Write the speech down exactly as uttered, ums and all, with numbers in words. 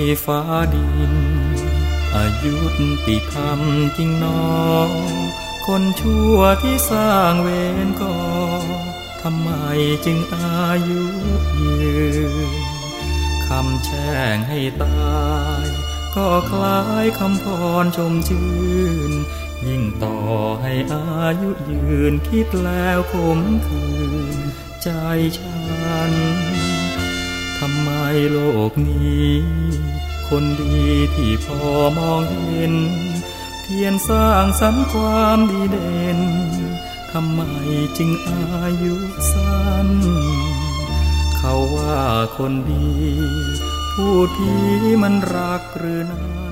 ฟ้าดินอายุติธรรมจริงหนอคนชั่วที่สร้างเวรก่อทำไมจึงอายุยืนคำแช่งให้ตายก็คล้ายคำพรชมชื่นยิ่งต่อให้อายุยืนคิดแล้วขมขื่นใจฉันทำไมโลกนี้คนดีที่พอมองเห็นเพียรสร้างสรรค์ความดีเด่นทำไมจึงอายุสั้นเขาว่าคนดีพูดผีมันรักหรือนา